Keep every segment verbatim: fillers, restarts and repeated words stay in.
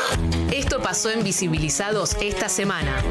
Esto pasó en Visibilizados esta semana.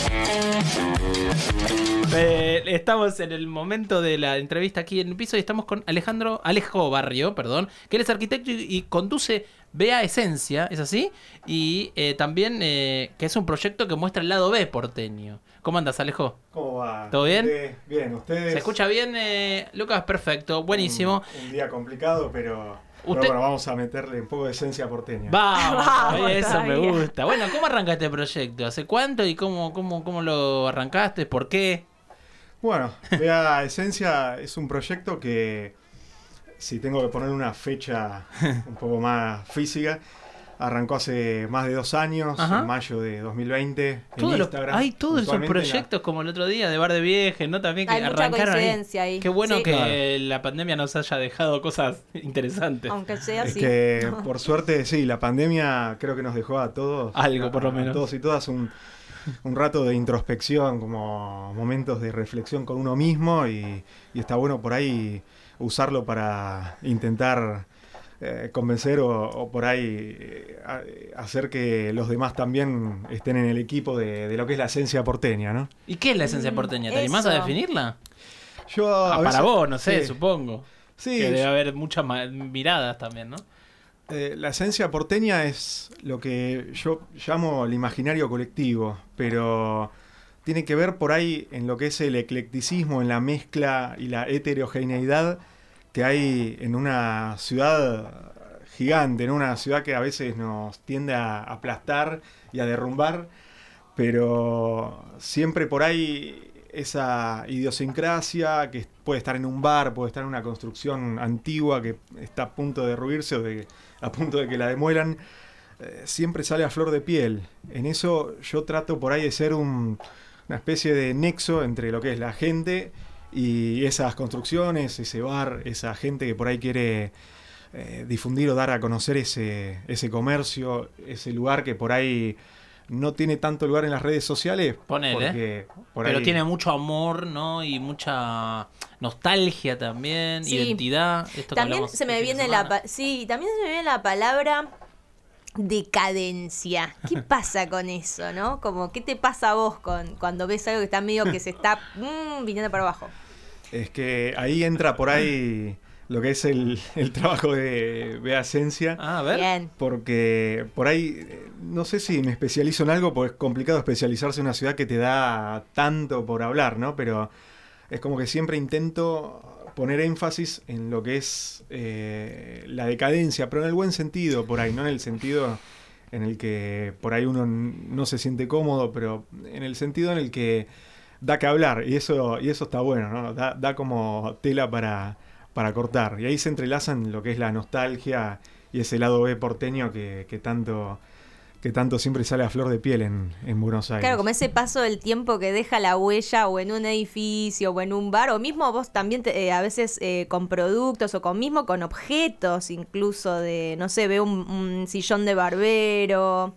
Eh, estamos en el momento de la entrevista aquí en el piso y estamos con Alejandro, Alejo Barrio, perdón, que él es arquitecto y, y conduce Vea Esencia, ¿es así? Y eh, también eh, que es un proyecto que muestra el lado B porteño. ¿Cómo andas, Alejo? ¿Cómo va? ¿Todo bien? Bien, bien. ¿Ustedes? ¿Se escucha bien, eh, Lucas? Perfecto, buenísimo. Un, un día complicado, pero, Usted... pero bueno, vamos a meterle un poco de esencia porteña. Vamos, Vamos, eso todavía. me gusta. Bueno, ¿cómo arranca este proyecto? ¿Hace cuánto y cómo, cómo, cómo lo arrancaste? ¿Por qué? Bueno, Vea Esencia es un proyecto que, si tengo que poner una fecha un poco más física, arrancó hace más de dos años, Ajá. en mayo de dos mil veinte, Todo en lo- Instagram. hay todos esos puntualmente en la- proyectos como el otro día de Bar de Viejes, ¿no? También que Hay mucha arrancaron ahí. coincidencia ahí. Qué bueno Sí. que Claro. la pandemia nos haya dejado cosas interesantes. Aunque sea Es así. que, por suerte, sí, la pandemia creo que nos dejó a todos, Algo, por lo a- menos. a todos y todas, un, un rato de introspección, como momentos de reflexión con uno mismo, y, y está bueno por ahí usarlo para intentar eh, convencer o, o por ahí eh, a- hacer que los demás también estén en el equipo de, de lo que es la esencia porteña, ¿no? ¿Y qué es la esencia Mm, porteña? ¿Te animás a eso. definirla? Yo a Ah, veces- para vos, no sé, sí. supongo. Sí, Que debe yo- haber muchas ma- miradas también, ¿no? Eh, la esencia porteña es lo que yo llamo el imaginario colectivo, pero tiene que ver por ahí en lo que es el eclecticismo, en la mezcla y la heterogeneidad que hay en una ciudad gigante, en una ciudad que a veces nos tiende a aplastar y a derrumbar, pero siempre por ahí esa idiosincrasia que puede estar en un bar, puede estar en una construcción antigua que está a punto de derruirse o de, a punto de que la demuelan, eh, siempre sale a flor de piel. En eso yo trato por ahí de ser un- una especie de nexo entre lo que es la gente y esas construcciones, ese bar, esa gente que por ahí quiere eh, difundir o dar a conocer ese, ese comercio, ese lugar que por ahí no tiene tanto lugar en las redes sociales. Ponele. Porque por Pero ahí- tiene mucho amor, ¿no? Y mucha nostalgia también, Sí. identidad. Esto que También hablamos se me el fin de viene la semana. pa- sí, también se me viene la palabra decadencia. ¿Qué pasa con eso, no? Como, ¿qué te pasa a vos con cuando ves algo que está medio que se está mm, viniendo para abajo? Es que ahí entra por ahí lo que es el, el trabajo de Bea Esencia. Ah, a ver. Bien. Porque por ahí, eh, no sé si me especializo en algo, porque es complicado especializarse en una ciudad que te da tanto por hablar, ¿no? Pero es como que siempre intento poner énfasis en lo que es eh, la decadencia, pero en el buen sentido, por ahí, no en el sentido en el que por ahí uno n- no se siente cómodo, pero en el sentido en el que da que hablar, y eso, y eso está bueno, ¿no? Da, da como tela para, para cortar. Y ahí se entrelazan lo que es la nostalgia y ese lado B porteño que, que tanto que tanto siempre sale a flor de piel en, en Buenos Aires. Claro, como ese paso del tiempo que deja la huella o en un edificio o en un bar, o mismo vos también te- eh, a veces eh, con productos o con mismo con objetos, incluso de, no sé, veo un, un sillón de barbero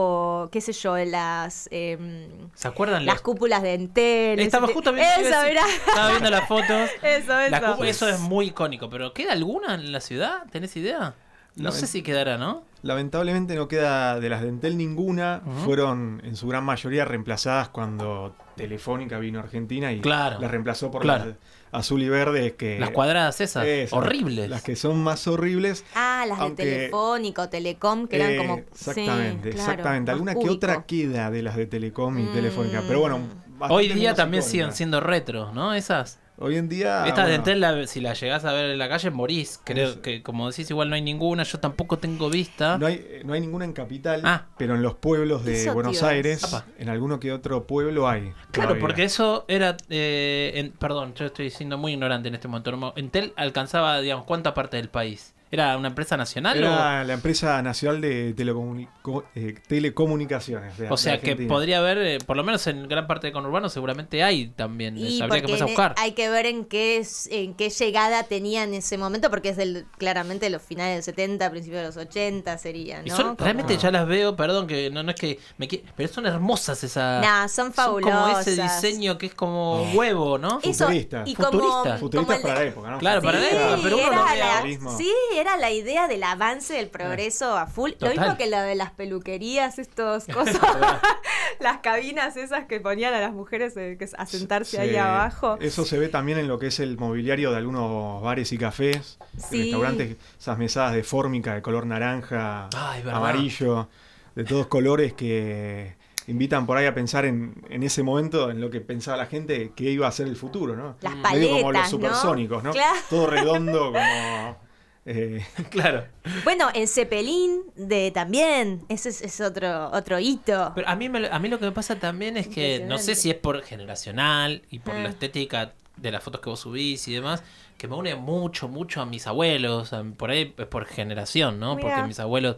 o qué sé yo, las em, ¿Se acuerdan? las los- cúpulas de Entel. Estaba ese- justo viendo- Eso, mirá. Estaba viendo las fotos. Eso, Las eso. cu- eso es muy icónico, pero ¿queda alguna en la ciudad? ¿Tenés idea? No La sé ven- si quedará, ¿no? Lamentablemente no queda de las de Entel ninguna. Ujú. Fueron en su gran mayoría reemplazadas cuando Telefónica vino a Argentina y Claro. las reemplazó por Claro. las azul y verde. Que, Las cuadradas esas, Esas, horribles. Las que son más horribles. Ah, las Aunque- de Telefónica o Telecom, que eran Eh, como... Exactamente, sí, claro, exactamente. más Alguna que cúbico. otra queda de las de Telecom y Mm. Telefónica. Pero bueno, bastante Hoy día menos también icónicas. siguen siendo retro, ¿no? Esas. Hoy en día. Estas de bueno, Entel, la- si las llegás a ver en la calle, morís. Creo Es- que, como decís, igual no hay ninguna. Yo tampoco tengo vista. No hay, no hay ninguna en Capital, Ah. pero en los pueblos de Eso, Buenos tío. Aires, Apa. en alguno que otro pueblo hay. Claro, todavía. porque eso era... eh, en- perdón, yo estoy siendo muy ignorante en este momento. No, Entel alcanzaba, digamos, ¿cuánta parte del país? ¿Era una empresa nacional Era la empresa nacional de telecomuni- co- eh, telecomunicaciones. de- o...? O sea, de que Argentina. podría haber, eh, por lo menos en gran parte de conurbano, seguramente hay también. Y Habría que porque empezar a en- buscar. hay que ver en qué es, en qué llegada tenía en ese momento, porque es del, claramente de los finales del setenta, principios de los ochenta sería, ¿no? Y son, Como- realmente ya las veo, perdón, que no, no es que me qui- pero son hermosas esas. Nah, son como fabulosas. ese diseño que es como huevo, ¿no? Eso, Futurista. y como, Futurista. y Futuristas como el para de- la época, ¿no? Claro, para la Sí, época, pero uno era lo ve la- ahora mismo. sí, era la idea del avance del progreso a full. Total. Lo mismo que lo de las peluquerías, estos cosas, las cabinas esas que ponían a las mujeres eh, que- a sentarse Sí, ahí abajo. Eso se ve también en lo que es el mobiliario de algunos bares y cafés, Sí. restaurantes, esas mesadas de fórmica de color naranja, Ay, verdad. amarillo, de todos colores que invitan por ahí a pensar en, en ese momento, en lo que pensaba la gente que iba a ser el futuro, ¿no? Las Medio como los paletas, ¿no? supersónicos, ¿no? Claro. Todo redondo, como... eh, Claro. Bueno, el Zeppelin de también, ese es, es otro otro hito. Pero a mí, me, a mí lo que me pasa también es que no sé Impresionante. si es por generacional y por Ah. la estética de las fotos que vos subís y demás, que me une mucho, mucho a mis abuelos. a- Por ahí es por generación, ¿no? Mirá. Porque mis abuelos,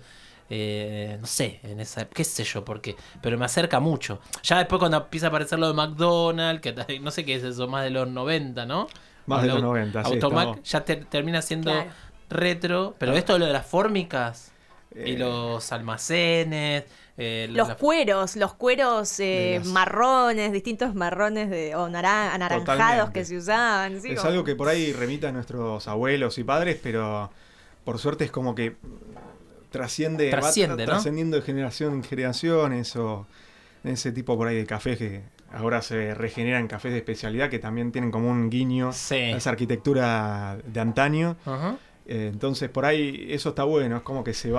eh, no sé, en esa, qué sé yo, por qué, pero me acerca mucho. Ya después cuando empieza a aparecer lo de McDonald's, que ta- no sé qué es eso, más de los noventa, ¿no? Más de El los au- noventa, sí, Automac estamos- ya te- termina siendo Claro. retro, pero esto lo de las fórmicas y Eh. los almacenes, eh, Los la- cueros, los cueros eh, De las- marrones, distintos marrones de, o naran- anaranjados Totalmente. que se usaban. ¿sí? Es Como- algo que por ahí remita a nuestros abuelos y padres, pero por suerte es como que trasciende, va Trasciende, tra- ¿no? trascendiendo de generación en generación, eso, ese tipo por ahí de cafés que ahora se regeneran cafés de especialidad que también tienen como un guiño Sí. a esa arquitectura de antaño. Ajá. Eh, entonces por ahí eso está bueno, es como que se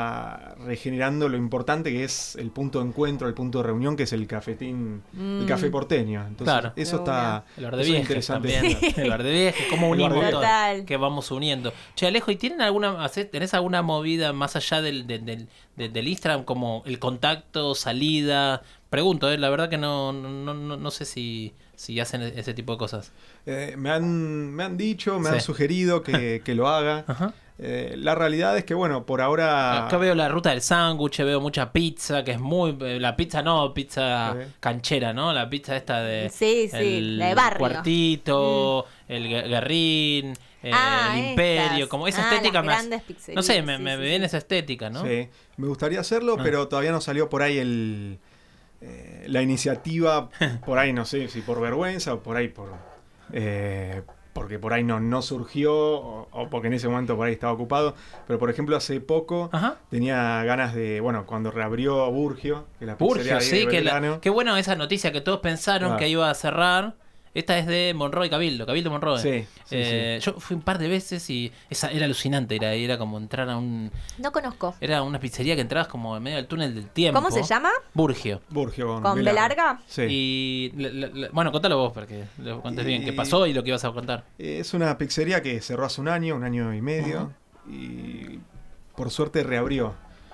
va regenerando lo importante que es el punto de encuentro, el punto de reunión, que es el cafetín, el Mm. café porteño. Entonces Claro. eso De está, El bar de eso es viejes interesante. también. El bar de viejes, como El bar unimos de todo, Total. que vamos uniendo. Che, Alejo, ¿y tienen alguna, hacés- tenés alguna movida más allá del, del, del, del- del Instagram, como el contacto, salida? Pregunto, eh, la verdad que no, no, no, no sé si, si hacen ese tipo de cosas. Eh, me, han, me han dicho, me Sí. han sugerido que, que lo haga. Ajá. Eh, la realidad es que, bueno, por ahora... Acá veo la ruta del sándwich, veo mucha pizza, que es muy... eh, La pizza no, pizza Sí. canchera, ¿no? La pizza esta de... Sí, sí, el la de barrio. Cuartito, el Gu- Guerrín, eh, Ah, el Imperio, estas. como esa Ah, estética las más... grandes pizzerías, No sé, me, sí, me sí, viene sí. esa estética, ¿no? Sí, me gustaría hacerlo, Ah. pero todavía no salió por ahí el eh, la iniciativa, por ahí no sé si por vergüenza o por ahí por eh, porque por ahí no, no surgió o, o porque en ese momento por ahí estaba ocupado, pero por ejemplo hace poco Ajá. tenía ganas de, bueno, cuando reabrió Burgio, que la Burgio, pizzería ahí de sí, que la- Belgrano, qué bueno esa noticia que todos pensaron Ah. que iba a cerrar. Esta es de Monroe Cabildo, Cabildo Monroe. Sí, sí, Eh, Yo fui un par de veces y esa era alucinante, era, era como entrar a un... No conozco. Era una pizzería que entrabas como en medio del túnel del tiempo. ¿Cómo se llama? Burgio. Burgio con, ¿Con B larga? Sí. Y la- la- la- bueno, contalo vos para que lo contés bien qué pasó y lo que ibas a contar. Es una pizzería que cerró hace un año, un año y medio, y por suerte reabrió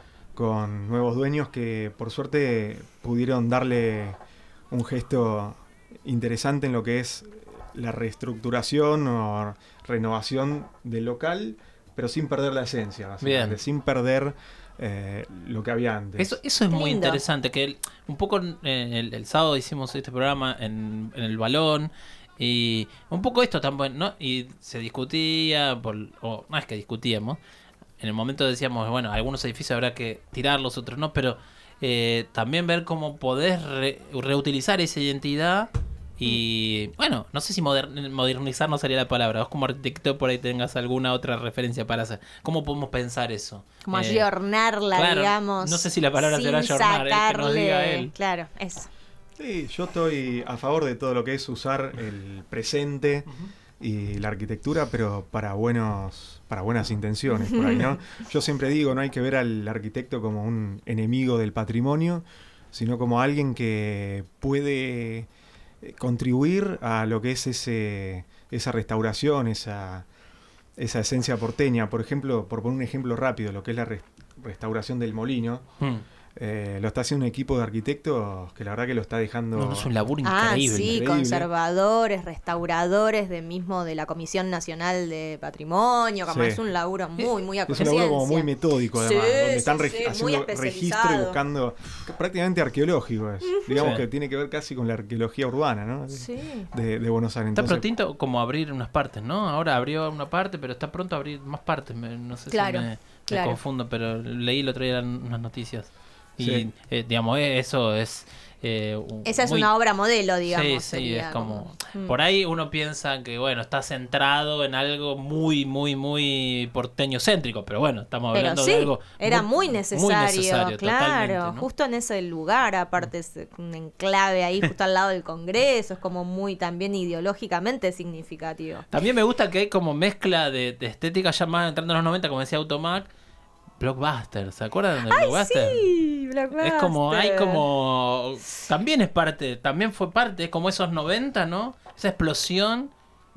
con nuevos dueños que por suerte pudieron darle un gesto interesante en lo que es la reestructuración o renovación del local, pero sin perder la esencia, básicamente, Bien. sin perder eh, lo que había antes. Eso, eso es Qué muy lindo. interesante, que el- un poco eh, el, el sábado hicimos este programa en, en el Balón y un poco esto también, ¿no? Y se discutía, por, o no es que discutíamos, en el momento decíamos, bueno, algunos edificios habrá que tirarlos, otros no, pero eh, también ver cómo podés re- reutilizar esa identidad y, bueno, no sé si moder- modernizar no sería la palabra, vos como arquitecto por ahí tengas alguna otra referencia para hacer. ¿Cómo podemos pensar eso? Como Eh, ayornarla, claro, digamos. no sé si la palabra sin será ayornar, eh, que nos diga sacarle- él. Claro, eso. Sí, yo estoy a favor de todo lo que es usar el presente y la arquitectura, pero para buenos, para buenas intenciones, por ahí, ¿no? Yo siempre digo, no hay que ver al arquitecto como un enemigo del patrimonio, sino como alguien que puede eh, contribuir a lo que es ese, esa restauración, esa, esa esencia porteña. Por ejemplo, por poner un ejemplo rápido, lo que es la res- restauración del molino. Mm. Eh, lo está haciendo un equipo de arquitectos que la verdad que lo está dejando... No, no, es un laburo Ah, increíble. sí, increíble. conservadores, restauradores de mismo de la Comisión Nacional de Patrimonio, como Sí. es un laburo muy, muy a Es un laburo como muy conciencia. metódico, Sí, además, donde sí, están sí, regi- muy haciendo registro y especializado. buscando, que prácticamente arqueológico es. Digamos Sí. que tiene que ver casi con la arqueología urbana, ¿no? Sí. De, de Buenos Aires. Está Entonces, prontito como abrir unas partes, ¿no? Ahora abrió una parte, pero está pronto a abrir más partes. Me- no sé Claro, si me, me claro. confundo, pero leí el otro día unas noticias. Y, Sí. eh, digamos, eh, eso es Eh, un- Esa es muy- una obra modelo, digamos. Sí, sí, sería es como... Mm. Por ahí uno piensa que, bueno, está centrado en algo muy, muy, muy porteño-céntrico, pero bueno, estamos Pero hablando sí, de algo... era muy necesario, necesario, claro, totalmente, ¿no? justo en ese lugar, aparte es un enclave ahí justo al lado del Congreso, es como muy también ideológicamente significativo. También me gusta que hay como mezcla de, de estética ya más entrando en los noventa, como decía Automac, Blockbuster, ¿se acuerdan de Blockbuster? Sí, Blockbuster. Es como, hay como, también es parte, también fue parte, es como esos noventa, ¿no? Esa explosión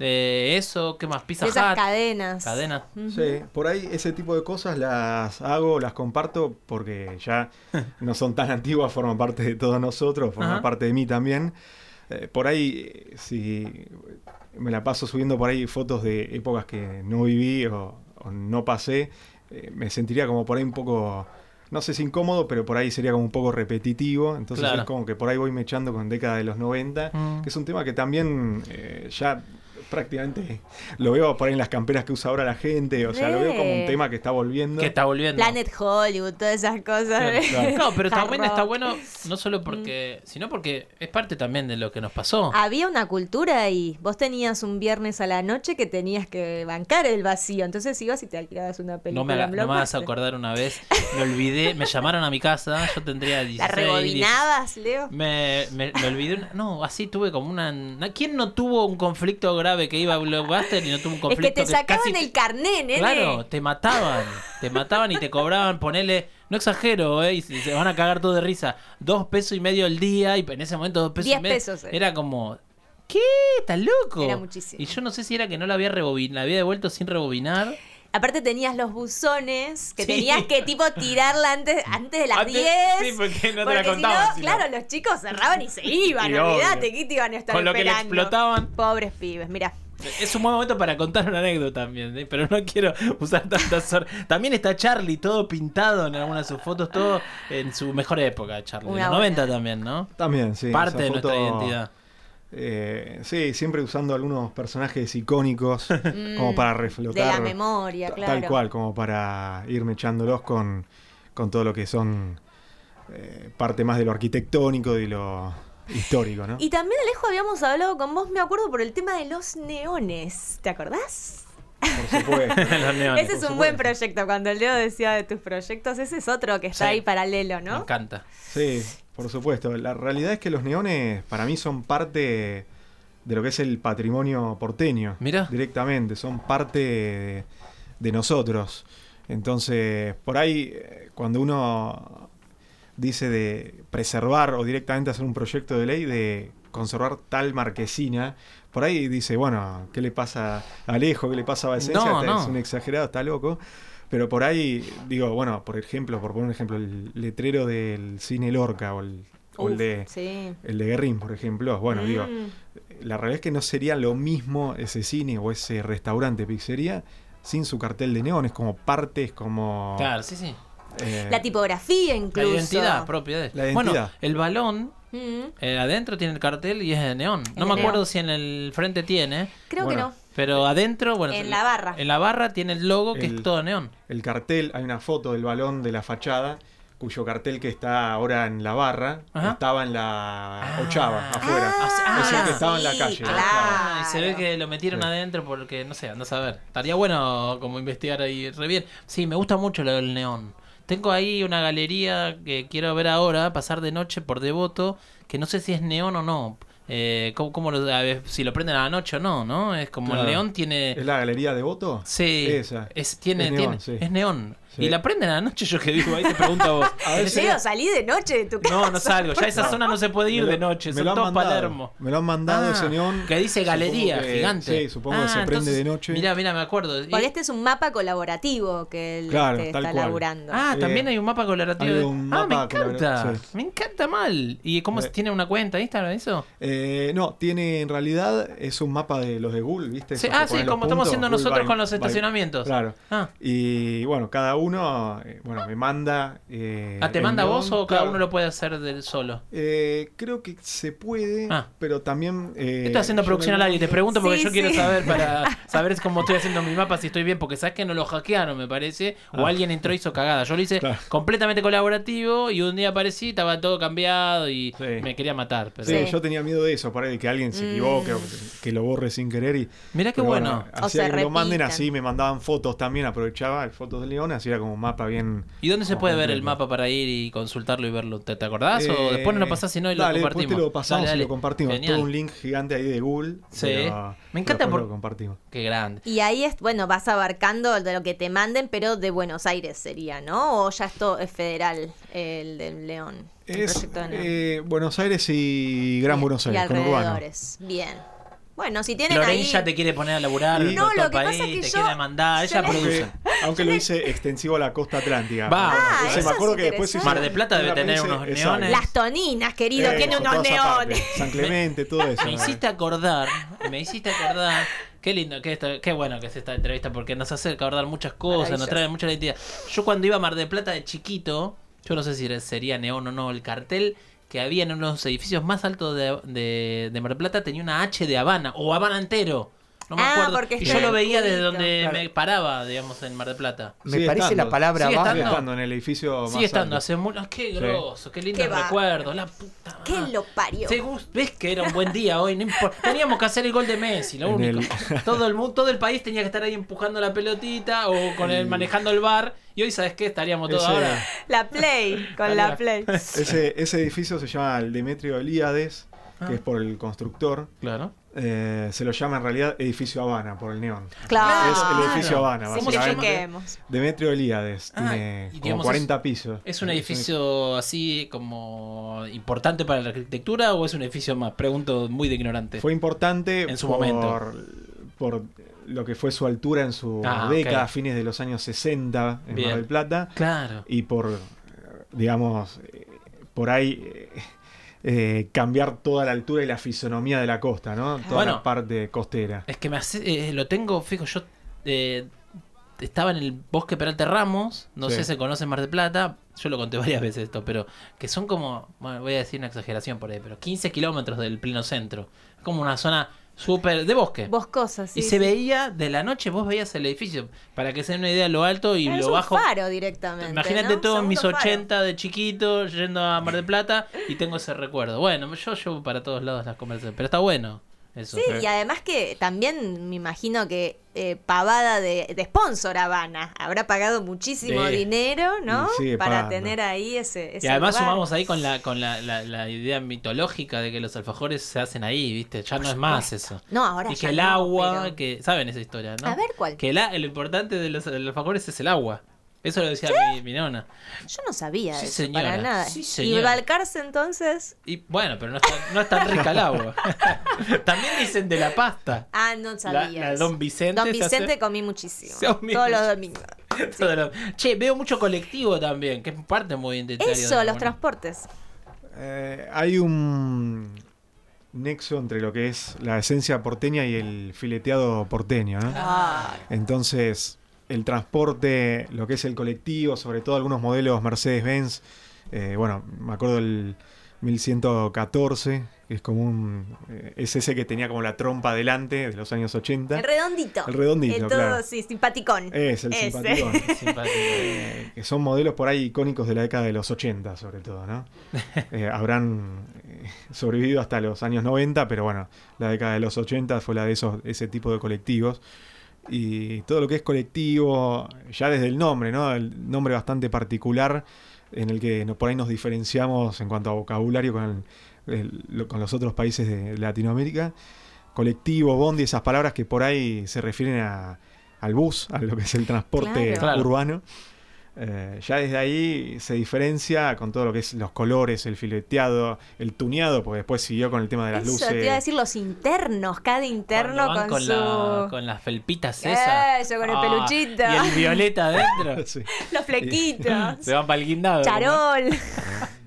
de eso, ¿qué más? Pizza De esas Hut, cadenas. cadenas. Ujú. Sí, por ahí ese tipo de cosas las hago, las comparto porque ya no son tan antiguas, forman parte de todos nosotros, forman Ajá. parte de mí también. Eh, por ahí, eh, si me la paso subiendo por ahí fotos de épocas que no viví o, o no pasé, eh, me sentiría como por ahí un poco, no sé si incómodo, pero por ahí sería como un poco repetitivo. Entonces Claro. es como que por ahí voy mechando con década de los noventa, Mm. que es un tema que también eh, ya prácticamente lo veo por ahí en las camperas que usa ahora la gente, o sea, lo veo como un Re. tema que está volviendo. Que está volviendo. Planet Hollywood, todas esas cosas. Claro, claro. No, pero Hard también está rock. bueno, no solo porque, sino porque es parte también de lo que nos pasó. Había una cultura ahí. Vos tenías un viernes a la noche que tenías que bancar el vacío. Entonces ibas y te alquilabas una película. No me, haga- en no me vas a Blockbuster. acordar una vez, me olvidé, me llamaron a mi casa, yo tendría dieciséis, ¿La rebobinabas, Leo? Me, me, me olvidé. una- No, así tuve como una. na- ¿Quién no tuvo un conflicto grave que iba a Blockbuster y no tuvo un Es conflicto que te sacaban casi el carné, nene. Claro, te mataban. Te mataban y te cobraban, ponele. No exagero, ¿eh? Y se se van a cagar todo de risa. Dos pesos y medio al día. Y en ese momento, dos pesos Diez y medio. pesos, eh. Era como. ¿Qué? ¿Estás loco? Era muchísimo. Y yo no sé si era que no la había rebobinado, la había devuelto sin rebobinar. Aparte tenías los buzones que Sí. tenías que tipo tirarla antes, antes de las Antes- diez. sí, porque no te la porque si contaban, no, si no. claro, los chicos cerraban y se iban, Y olvídate, obvio. ¿qué te iban a estar Con lo que le esperando? explotaban. Pobres pibes, mira. Es un buen momento para contar una anécdota también, ¿eh? Pero no quiero usar tantas horas. También está Charlie, todo pintado en algunas de sus fotos, todo en su mejor época, Charlie. En Una los buena. noventa también, ¿no? También, sí. Parte esa de foto, nuestra identidad. eh, sí, siempre usando algunos personajes icónicos como para reflotar. De la memoria, ta- claro. Tal cual, como para irme echándolos con, con todo lo que son eh, parte más de lo arquitectónico y lo histórico, ¿no? Y también, Alejo, habíamos hablado con vos, me acuerdo, por el tema de los neones. ¿Te acordás? Por supuesto. Los neones. Ese es por un buen supuesto. proyecto. Cuando el Leo decía de tus proyectos, ese es otro que está Sí. ahí paralelo, Me ¿no? encanta. Sí, por supuesto. La realidad es que los neones para mí son parte de lo que es el patrimonio porteño. Mirá. Directamente, son parte de, de nosotros. Entonces, por ahí, eh, cuando uno dice de preservar o directamente hacer un proyecto de ley de conservar tal marquesina, por ahí dice, bueno, ¿qué le pasa a Alejo? ¿Qué le pasa a Valsencia? No, Está- no. Es un exagerado, está loco. Pero por ahí, digo, bueno, por ejemplo, por poner un ejemplo, el letrero del cine Lorca o el, o el Uf, de sí. el de Guerrín, por ejemplo. Bueno, Mm. digo, la realidad es que no sería lo mismo ese cine o ese restaurante, pizzería, sin su cartel de neones, como partes, como... Claro, sí, sí. eh, La tipografía incluso. La identidad propia de La Bueno, identidad. el balón Mm, eh, adentro tiene el cartel y es de neón. No de me neón. acuerdo si en el frente tiene, creo Bueno, que no. pero adentro, bueno, En la barra. En la barra tiene el logo que El- es todo neón. El cartel, hay una foto del balón de la fachada, cuyo cartel que está ahora en la barra, Ajá. estaba en la Ah. ochava, afuera. Ah, es el ah, que estaba en la sí, calle. claro. Ah, y se ve que lo metieron Sí. adentro porque, no sé, andás a ver. Estaría bueno como investigar ahí re bien. Sí, me gusta mucho lo del neón. Tengo ahí una galería que quiero ver ahora, pasar de noche por Devoto, que no sé si es neón o no. Eh, ¿cómo, cómo lo, a ver, si lo prenden a la noche o no, ¿no? Es como Claro. el neón tiene... ¿Es la galería de Voto? Sí, Esa. es, tiene, Es neón, tiene- sí. es neón. Sí. Y la prenden a la noche, yo que digo, ahí te pregunto a vos. A veces- Leo, salí de noche de tu casa. No, no salgo, ya esa zona no se puede ir Me lo- de noche, me son lo han todos mandado. Palermo. Me lo han mandado Ah, ese neón. que dice Supongo galería, que- gigante. Sí, supongo que Ah, se prende entonces, de noche. Mira, mira, me acuerdo. Y- Porque este es un mapa colaborativo que él Claro, te tal está cual. laburando. Ah, Eh, también hay un mapa colaborativo. hay de- un ah, me mapa encanta. colabora- sí. Me encanta mal. ¿Y cómo Eh, tiene una cuenta de Instagram eso? Eh, no, tiene en realidad, es un mapa de los de Google, ¿viste? Sí, Esos ah, que sí, ponen los como estamos puntos, haciendo Google nosotros by- con los by- estacionamientos. Claro. Ah, Y bueno, cada uno, eh, bueno, me manda... Eh, Ah, ¿te el manda neón, vos o cada claro. uno lo puede hacer del solo? Eh, creo que se puede, Ah. pero también... Eh, Estoy haciendo yo producción al le aire, te mando- pregunto porque Sí, yo quiero sí. saber para saber cómo estoy haciendo mi mapa, si estoy bien, porque sabes que no lo hackearon, me parece, o Ah. alguien entró y hizo cagada. Yo lo hice Claro. completamente colaborativo y un día aparecí, estaba todo cambiado y Sí. me quería matar. Pero... Sí, Sí. yo tenía miedo de eso, por ahí, de que alguien se equivoque Mm. o que, que lo borre sin querer. Y, Mirá qué pero bueno. O hacía se que me lo manden repitan. así, me mandaban fotos también, aprovechaba fotos del león, así era como un mapa bien... ¿Y dónde se como puede ver el completo. mapa para ir y consultarlo y verlo? ¿Te, te acordás? ¿O Eh, después nos lo pasás si no y lo dale, compartimos? después te lo pasamos Dale, dale. y lo compartimos. Genial. Todo un link gigante ahí de Google. Sí. pero Me encanta después por- lo compartimos. Qué grande. Y ahí es, bueno, vas abarcando de lo que te manden, pero de Buenos Aires sería, ¿no? O ya esto es federal, el del León. El Es proyecto de León. eh, Buenos Aires y Gran Bien, Buenos y Aires, con urbano. alrededores. Bien. Bueno, si tienen Loren ahí... ya te quiere poner a laburar Y- en No, todo lo el que pasa país, es que te yo- quiere mandar, yo ella le- produce. Aunque, aunque lo hice extensivo a la costa atlántica. Va. Bueno, Ah, ese eso me acuerdo es que después se hizo- Mar del Plata debe la tener provincia- unos exacto. neones. Las toninas, querido, Eso, tiene unos toda esa parte. neones. San Clemente, todo eso. Me hiciste acordar, me hiciste acordar, qué lindo, que esto, qué bueno que es esta entrevista porque nos hace acordar muchas cosas, nos Maravilloso. trae mucha identidad. Yo cuando iba a Mar del Plata de chiquito, yo no sé si sería neón o no, el cartel que había en uno de los edificios más altos de, de, de Mar del Plata tenía una H de Habana, o Habana entero. No me Ah, acuerdo. porque Y está yo lo el veía desde cubito. donde Claro. me paraba, digamos, en Mar del Plata. Me Sigue parece estando. la palabra Sigue abajo. Sigue estando. estando en el edificio más Sigue estando, alto. hace mucho. Ah, qué Sí. grosso, qué lindos Qué va. recuerdos, la puta. ¿Qué madre. lo parió? Sí, Gus, ves que era un buen día hoy, no importa. Teníamos que hacer el gol de Messi, lo En único. el- Todo el mundo, todo el país tenía que estar ahí empujando la pelotita o con el manejando el bar. Y hoy, ¿sabes qué? Estaríamos todos Ese- ahora. La Play, con la Play. Ese, ese edificio se llama el Demetrio Elíades, Ah. que es por el constructor. Claro. Eh, se lo llama en realidad edificio Habana por el neón. Claro. Es el edificio Habana, ¿Cómo se básicamente. Simplifiquemos. Demetrio Elíades Ah, tiene y como digamos, cuarenta pisos. ¿Es un edificio así como importante para la arquitectura o es un edificio más? Pregunto muy de ignorante. Fue importante En su por, momento. por lo que fue su altura en su Ah, década, ok. a fines de los años sesenta en Bien. Mar del Plata. Claro. Y por, eh, digamos, eh, por ahí eh, eh, cambiar toda la altura y la fisonomía de la costa, ¿no? Toda Bueno. la parte costera. Es que me hace, eh, lo tengo, fijo, yo eh, estaba en el bosque Peralta Ramos, no Sí. sé si se conoce en Mar del Plata, yo lo conté varias veces esto, pero que son como, bueno, voy a decir una exageración por ahí, pero quince kilómetros del pleno centro. Es como una zona súper de bosque. Boscosa, sí. y se sí. veía, de la noche vos veías el edificio, para que se den una idea lo alto y Es lo un bajo. faro directamente. Imagínate ¿no? todos mis Segundo faro. ochenta de chiquito yendo a Mar del Plata y tengo ese recuerdo. Bueno, yo llevo para todos lados las conversaciones, pero está bueno eso. Sí, y además que también me imagino que eh, pavada de, de sponsor Habana. Habrá pagado muchísimo Sí. dinero, ¿no? Y sigue Para pagando. tener ahí ese, ese Y además lugar. sumamos ahí con la con la, la, la idea mitológica de que los alfajores se hacen ahí, ¿viste? Ya no es más eso. No, ahora Y ya que el no, agua, pero- que saben esa historia, ¿no? A ver, ¿cuál? Que la- lo importante de los, de los alfajores es el agua. Eso lo decía mi, mi nona. Yo no sabía Sí, eso, señora. para nada. Sí, y señora. Balcarce entonces... Y bueno, pero no es tan, no es tan rica el agua. También dicen de la pasta. Ah, no La, sabía. la eso. Don Vicente. Don se hace- Vicente comí muchísimo. Se comí Todos los mucho. domingos. Todo lo- Che, veo mucho colectivo también, que es parte muy identitaria. Eso, de los Bueno. transportes. Eh, hay un nexo entre lo que es la esencia porteña y el fileteado porteño, ¿no? Ah, Entonces, el transporte, lo que es el colectivo, sobre todo algunos modelos Mercedes-Benz, eh, bueno, me acuerdo del mil ciento catorce, que es como un... eh, es ese que tenía como la trompa adelante de los años ochenta. el redondito. El redondito, El todo, claro. sí, simpaticón. Es el Ese. simpaticón. Simpático. Eh, que son modelos por ahí icónicos de la década de los ochenta, sobre todo, ¿no? Eh, habrán eh, sobrevivido hasta los años noventa, pero bueno, la década de los ochenta fue la de esos, ese tipo de colectivos. Y todo lo que es colectivo, ya desde el nombre, ¿no? El nombre bastante particular en el que no- por ahí nos diferenciamos en cuanto a vocabulario con, el- el- lo- con los otros países de Latinoamérica. Colectivo, bondi, esas palabras que por ahí se refieren a, al bus, a lo que es el transporte Claro. Claro. urbano. Eh, ya desde ahí se diferencia con todo lo que es los colores, el fileteado, el tuneado, porque después siguió con el tema de las Eso, luces. te iba a decir los internos, cada interno Cuando van con, con, su... la, con las felpitas esas. Eso, con el peluchito. Y el violeta adentro. Sí. Los flequitos. Se van para el guindado. Charol.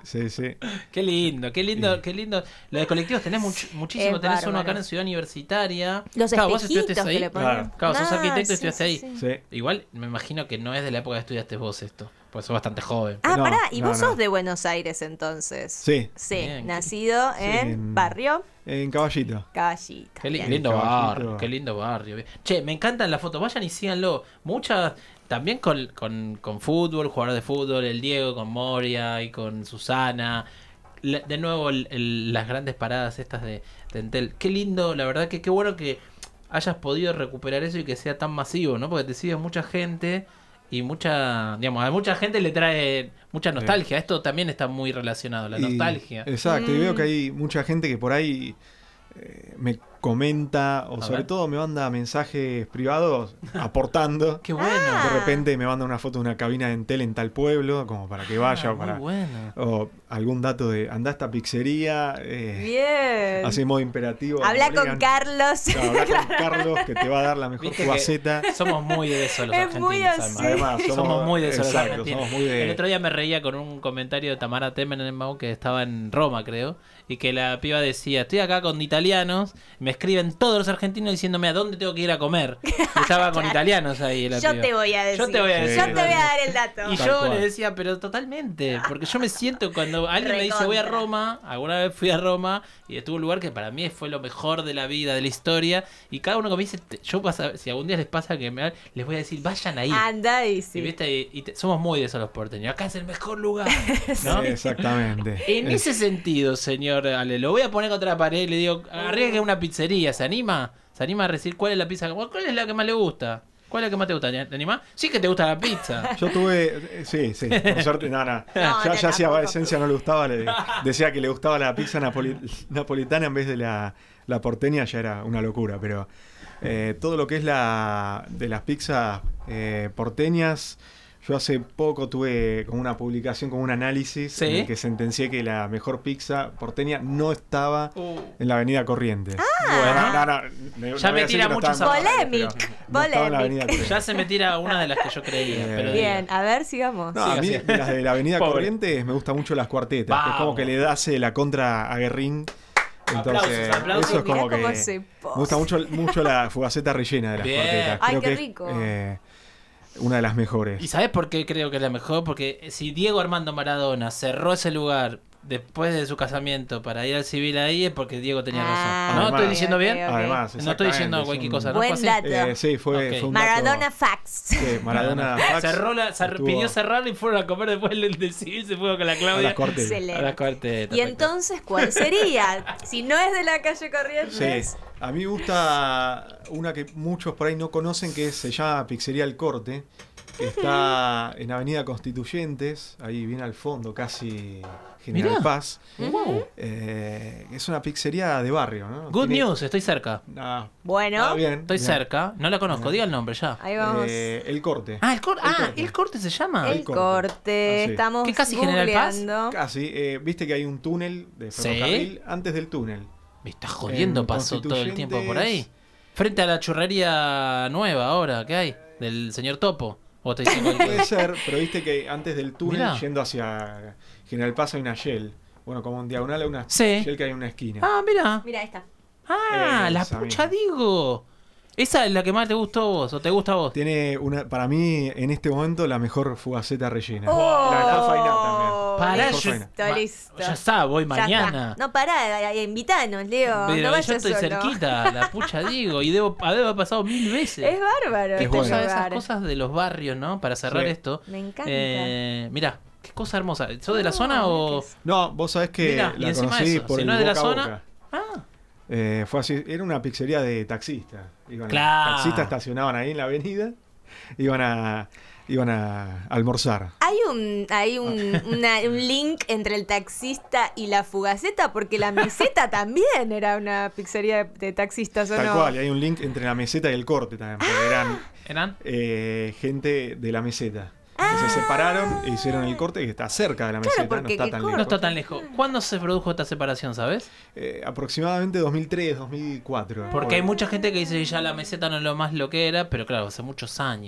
sí, sí. Qué lindo, qué lindo, Sí. qué lindo. Lo de colectivos tenés much- muchísimo. Es tenés uno bárbaro. acá en Ciudad Universitaria. Los Claro, vos espejitos estudiaste que ahí. le ponen. Claro. Claro, sos Ah, arquitecto y sí, estudiaste sí, ahí. sí. Sí. Igual me imagino que no es de la época que estudiaste vos esto. Pues sos bastante joven. Ah, No, pará, y no, vos no. sos de Buenos Aires entonces. Sí, Sí, Bien, nacido Sí, en en- barrio en Caballito. Caballito. Qué li- Bien. lindo Caballito. barrio, qué lindo barrio. Che, me encantan las fotos. Vayan y síganlo. Muchas, también con, con, con fútbol, jugador de fútbol, el Diego con Moria y con Susana. La- de nuevo, el- el- las grandes paradas estas de, de Entel. Qué lindo, la verdad que qué bueno que hayas podido recuperar eso y que sea tan masivo, ¿no? Porque te sigue mucha gente y mucha, digamos, a mucha gente le trae mucha nostalgia. Esto también está muy relacionado, la Y- nostalgia. Exacto, y Mm. veo que hay mucha gente que por ahí eh, me comenta o A sobre ver. todo me manda mensajes privados aportando. Qué bueno. Ah. De repente me manda una foto de una cabina de Entel en tal pueblo, como para que vaya Ah, o para muy bueno. o algún dato de anda a esta pizzería, eh, Bien. así en modo imperativo. Habla me con obligan. Carlos. Claro, habla con Carlos que te va a dar la mejor Viste que faceta. Somos muy de eso los Es argentinos. muy además. así. Además, somos, Somos muy de eso los exacto, argentinos. somos muy de El otro día me reía con un comentario de Tamara Temenbaum que estaba en Roma, creo, y que la piba decía, estoy acá con italianos, me escriben todos los argentinos diciéndome a dónde tengo que ir a comer. Y estaba con italianos ahí la Yo piba. te voy a decir. Yo te voy a decir. Yo te voy a dar el dato. Y Tal yo cual. le decía, pero totalmente, porque yo me siento cuando alguien me dice voy a Recontra. Roma, alguna vez fui a Roma y estuve en un lugar que para mí fue lo mejor de la vida, de la historia, y cada uno que me dice, te- yo pasa, si algún día les pasa que me les voy a decir, vayan ahí. Anda y Y, sí. viste, y, y te- somos muy de esos los porteños, acá es el mejor lugar, ¿no? Exactamente. En ese sentido, señor Ale, lo voy a poner contra la pared y le digo, arriesgue una pizzería, ¿se anima? ¿Se anima a decir cuál es la pizza? ¿Cuál es la que más le gusta? ¿Cuál es la que más te gusta? ¿Te animás? Sí que te gusta la pizza. Yo tuve, eh, sí, sí, por suerte, no, no. No, ya no, ya si a tampoco. Esencia no le gustaba, le decía que le gustaba la pizza napoli- napolitana en vez de la, la porteña, ya era una locura, pero eh, todo lo que es la de las pizzas eh, porteñas, yo hace poco tuve como una publicación, como un análisis ¿Sí? en el que sentencié que la mejor pizza porteña no estaba en la avenida Corrientes. Bueno. no, no, no, Ya no voy me a decir tira que no mucho estaba en sabor. Corrientes, Polemic, pero no estaba en la polemic. avenida Corrientes. Ya se me tira una de las que yo creía. Eh, pero Bien, a ver, sigamos. No, a Siga, mí siga. de las de la Avenida Pobre. Corrientes me gustan mucho las cuartetas, que es como Vamos. que le hace la contra a Guerrín. Entonces, Aplausos, aplausos. eso es como Mirá que cómo se me posa. gusta mucho, mucho la fugaceta rellena de las Bien. cuartetas. Ay, Creo qué que rico. es eh, una de las mejores. ¿Y sabes por qué creo que es la mejor? Porque si Diego Armando Maradona cerró ese lugar después de su casamiento para ir al civil ahí es porque Diego tenía razón. Ah, ¿No? Además- ¿Estoy diciendo ok, bien? ok. Además, No estoy diciendo exactamente, cualquier es un- cosa, ¿no? Buen ¿Fue así? dato. Eh, sí, fue, Ok. fue un dato- Maradona Facts. Sí, Maradona fax, Cerró la, cer- estuvo pidió cerrar y fueron a comer después del del civil, se fue con la a Claudia. las cuartetas. Excelente. A las cuartetas. Y entonces, ¿cuál sería? Si no es de la calle Corrientes. Sí, a mí me gusta una que muchos por ahí no conocen, que se llama Pizzería El Corte, que está en Avenida Constituyentes, ahí bien al fondo, casi General Mirá. Paz. Wow. Eh, es una pizzería de barrio, ¿no? Good Tiene- news, estoy cerca. Ah, Bueno, ah, bien, Estoy bien. cerca. No la conozco, diga el nombre ya. ahí vamos. Eh, el Corte. Ah, el, cor El ah, corte. el corte se llama. el el corte. corte. Ah, sí. Estamos ¿Qué casi General Paz? googleando. Casi. eh, Viste que hay un túnel de Sí. ferrocarril antes del túnel. Me está jodiendo, En pasó todo el tiempo por ahí. Constituyentes. Frente a la churrería nueva ahora que hay, del señor Topo. ¿O te diciendo Puede ser, pero viste que antes del túnel, Mirá. yendo hacia General Paz, hay una Shell. Bueno, como en diagonal hay una Sí. Shell que hay en una esquina. Ah, mira. Mira, ahí está. Ah, la Esa pucha misma. digo. ¿Esa es la que más te gustó a vos o te gusta a vos? Tiene una, para mí, en este momento, la mejor fugaceta rellena. Oh, La mejor faina también. Pará, Mejor yo- faina. Listo, Ma- listo. Ya está, voy Ya mañana. está. No, pará, invítanos, Leo. Pero no yo vayas estoy solo. cerquita, la pucha digo, y debo haber pasado mil veces. Es bárbaro. Es este bueno. Cosa de esas lugar. cosas de los barrios, ¿no? Para cerrar Sí. esto. Me encanta. Eh, mira, qué cosa hermosa. ¿Sos de la No, zona o...? ¿qué es? No, vos sabés que Mirá, y la encima conocí eso, por si el no es de la boca a zona- boca. Ah, Eh, fue así, era una pizzería de taxistas. Iban a- Claro. taxistas estacionaban ahí en la avenida, iban a, iban a almorzar. Hay un, hay un, una- un link entre el taxista y la fugaceta, porque la meseta también era una pizzería de, de taxistas, ¿o Tal no? cual, y hay un link entre la meseta y el corte también, porque eran ¿eran? eh, gente de la meseta. Que se separaron e hicieron el corte que está cerca de la Claro, meseta, no porque está qué tan corte. No lejos. está tan lejos. ¿Cuándo se produjo esta separación, sabes? Eh, aproximadamente dos mil tres, dos mil cuatro. Porque hay mucha gente que dice que ya la meseta no es lo más lo que era, pero claro, hace muchos años.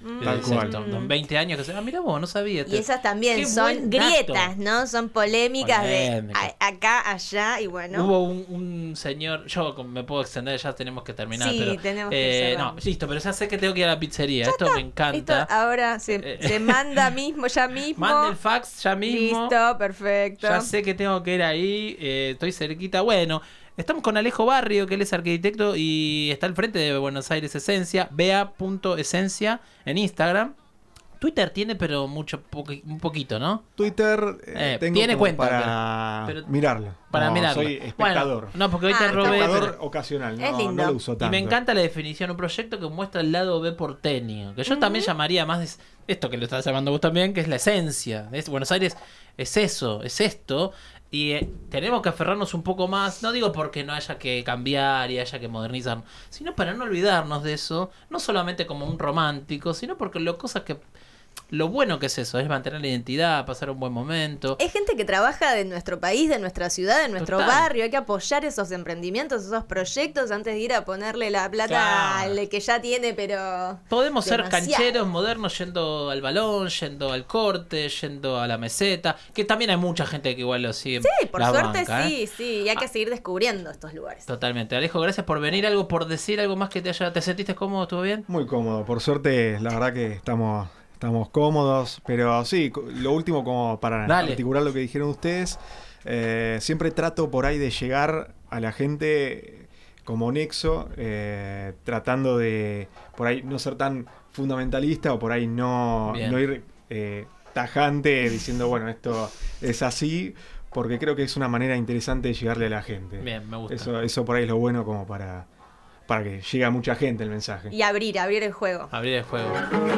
Mm. Tal cual. En veinte años que se. Ah, mira vos, no sabía. Y esas también Qué son buen dato. grietas, ¿no? Son polémicas Polémica. de a- acá, allá y bueno. Hubo un, un señor, yo con- me puedo extender, ya tenemos que terminar. Sí, pero, tenemos que eh, cerrar. No, listo, pero ya sé que tengo que ir a la pizzería. Esto me encanta. Esto ahora se, Eh, se manda mismo, ya mismo. Mande el fax ya mismo. Listo, perfecto. Ya sé que tengo que ir ahí, eh, estoy cerquita. Bueno, estamos con Alejo Barrio, que él es arquitecto y está al frente de Buenos Aires Esencia, bea punto esencia en Instagram. Twitter tiene, pero mucho poqui- un poquito, ¿no? Twitter eh, Eh, tengo tiene como cuenta, para pero- pero- mirarlo. Para No, mirarlo. Soy espectador. Bueno, no, porque hoy Ah, te está robé. bueno. espectador pero- ocasional, no, Es lindo. no lo uso tanto. Y me encanta la definición, un proyecto que muestra el lado B porteño, que yo también llamaría más de esto que lo estás llamando vos también, que es la esencia. Es, Buenos Aires es eso, es esto, y eh, tenemos que aferrarnos un poco más, no digo porque no haya que cambiar y haya que modernizar, sino para no olvidarnos de eso, no solamente como un romántico, sino porque lo cosas que... Lo bueno que es eso, es mantener la identidad, pasar un buen momento. Es gente que trabaja de nuestro país, de nuestra ciudad, de nuestro Total. barrio. Hay que apoyar esos emprendimientos, esos proyectos antes de ir a ponerle la plata Claro. al que ya tiene, pero. Podemos ser demasiado. cancheros modernos yendo al balón, yendo al corte, yendo a la meseta, que también hay mucha gente que igual lo sigue. Sí, por la suerte banca, ¿eh? sí, sí. Y hay que Ah. seguir descubriendo estos lugares. Totalmente. Alejo, gracias por venir. Algo por decir, algo más que te haya... ¿Te sentiste cómodo? ¿Estuvo bien? Muy cómodo, por suerte, la verdad que estamos, estamos cómodos, pero sí, co- lo último como para Dale. articular lo que dijeron ustedes, eh, siempre trato por ahí de llegar a la gente como nexo, eh, tratando de por ahí no ser tan fundamentalista o por ahí no, Bien. no ir eh, tajante diciendo, bueno, esto es así, porque creo que es una manera interesante de llegarle a la gente. Bien, me gusta. Eso, eso por ahí es lo bueno como para, para que llegue a mucha gente el mensaje. Y abrir, abrir el juego. Abrir el juego.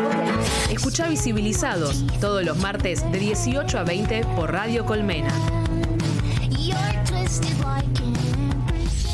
Escuchá Visibilizados todos los martes de dieciocho a veinte por Radio Colmena. You're twisted like an empress.